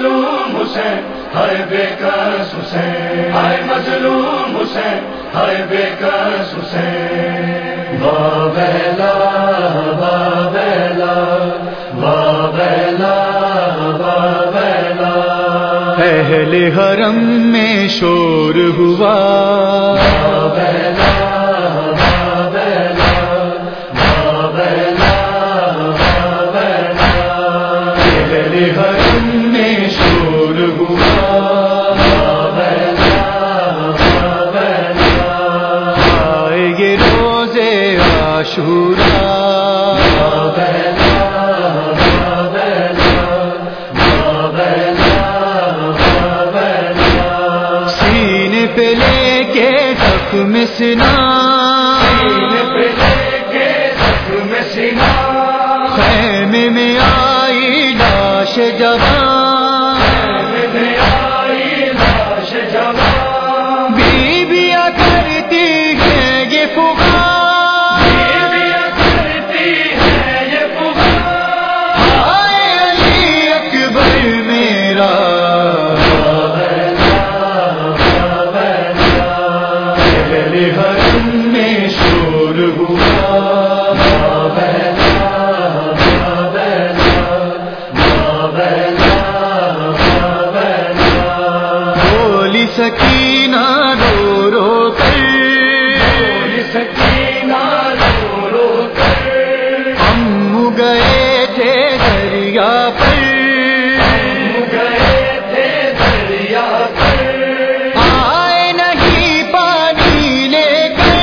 مظلوم حسین ہائے بے کس حسین، ہائے مظلوم حسین ہائے بے کس حسین، بابیلا بابیلا بابیلا بابیلا، اہل حرم میں شور ہوا بابیلا بابیلا بابیلا بابیلا، اہل حرم میں شور ہوا بابیلا بابیلا، آئے یہ روز عاشورا پہ لے کے زخم سینا، سینے پہ لے کے زخم سینا، خیمے میں آئی لاش جوان، خیمے میں آئی لاش جوان، بیویاں کرتی ہیں یہ پکار، بیویاں کرتی ہیں یہ پکار، ہائے علی اکبر میرا حرم میں شور ہوا بابیلا بابیلا بابیلا بابیلا، بولی سکینہ رو رو کر، بولی سکینہ رو رو کر، ہم گئے تھے دریا پر، ہم گئے تھے دریا پر، آئے نہیں پانی لے کر،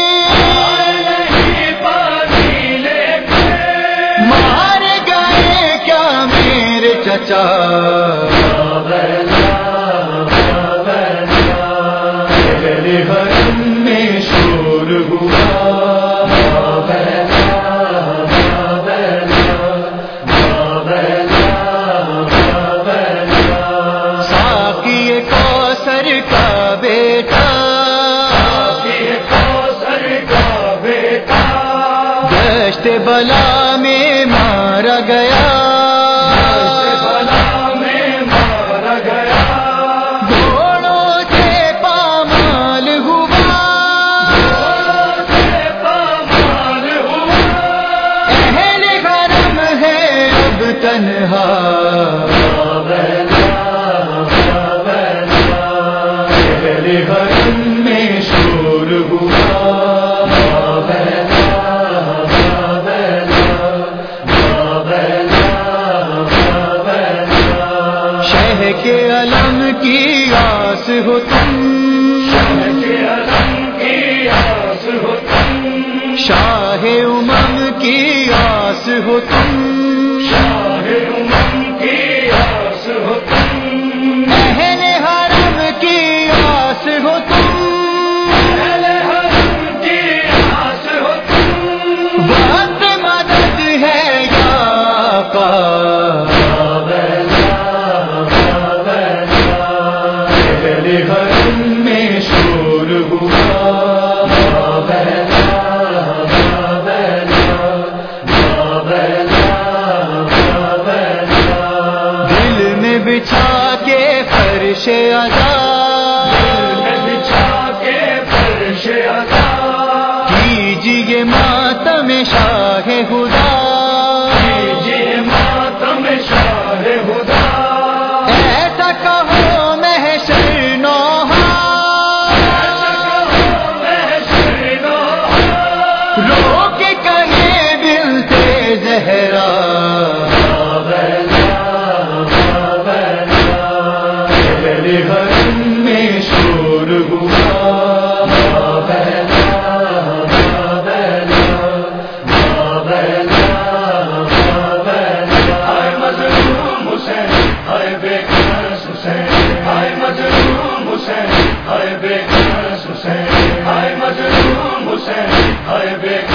نہیں پانی لے کر، مار گئے کیا میرے چچا بابیلا بابیلا، اہل حرم میں شور ہوا بابیلا بابیلا بابیلا بابیلا، ساقی کوثر کا بیٹا یہ کوثر کا بیٹا، دشت بلا میں مارا گیا، بلا میں مارا گیا، گھوڑوں سے پامال ہوا، سے پامال ہوا، اہل حرم ہے اب تنہا بابیلا بابیلا، اہل حرم میں شور ہوا بابیلا بابیلا بابیلا بابیلا، شہ کے علم کی آس ہو تم، کے علم کی آس ہو تم، شاہ امم کی آس ہو تم، شاہ امم کی آس ہو تم، اہل حرم کی آس ہو تم، اہل حرم کی آس ہو تم، وقت مدد ہے یا آقا، بابیلا بابیلا، اہل حرم میں شور ہوا بابیلا بابیلا بابیلا بابیلا، دل میں بچھا کے فرش عذاب، بچھا کے فرش عطا، کیجیے ماتم شاہ خدا، کیجیے ماتم شاہ خدا، ایسا کہو محشر نوحہ، محشر نوحہ، رو کے کہے بنت زہرا، بابیلا بابیلا، اہل حرم میں شور ہوا بابیلا بابیلا بابیلا بابیلا، ہائے مظلوم حسین ہائے بے کس حسین، ہائے مظلوم حسین ہائے بے کس حسین، ہائے مظلوم حسین ہائے بے